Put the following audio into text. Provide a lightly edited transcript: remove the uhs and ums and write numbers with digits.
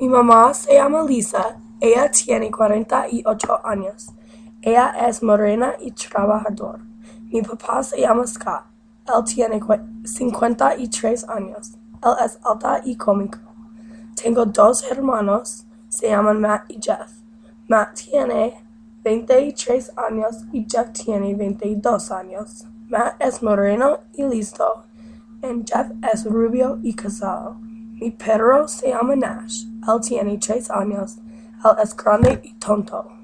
Mi mamá se llama Lisa. Ella tiene 48 años. Ella es morena y trabajador. Mi papá se llama Scott. Él tiene 53 años. Él es alta y cómico. Tengo dos hermanos. Se llaman Matt y Jeff. Matt tiene 23 años y Jeff tiene 22 años. Matt es moreno y listo. Y Jeff es rubio y casado. Mi perro se llama Nash. Él tiene 3 años. Él es grande y tonto.